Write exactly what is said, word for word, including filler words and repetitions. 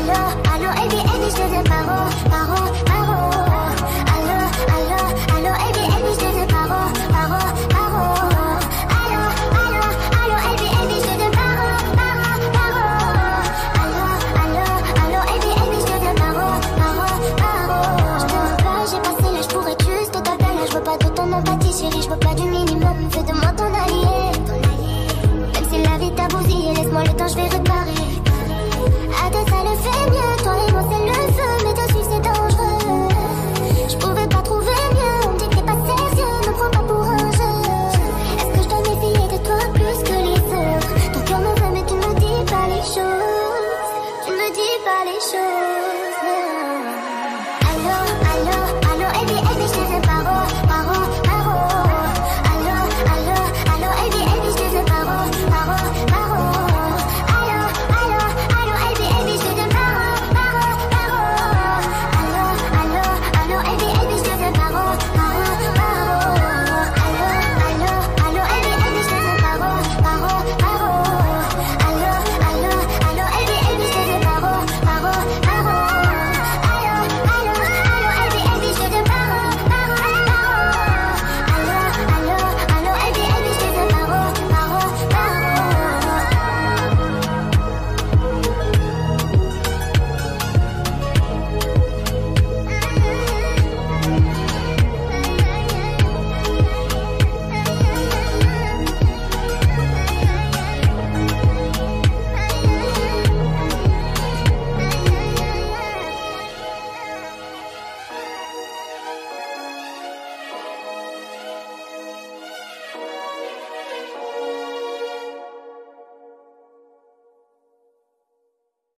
Allo, allo, Elbi, Elbi, je deviens paro, paro, paro. Allo, allo, allo, Elbi, Elbi, je deviens paro, paro, paro. Allo, allo, allo, Elbi, Elbi, je deviens paro, paro, paro. Allo, allo, allo, Elbi, Elbi, je deviens paro, paro, paro. Je te veux pas, j'ai passé là, je pourrais juste t'appeler là. Je veux pas de ton empathie, chérie, je veux pas du minimum. Fais de moi ton allié. Même si la vie t'a bousillé, laisse-moi le temps, je vais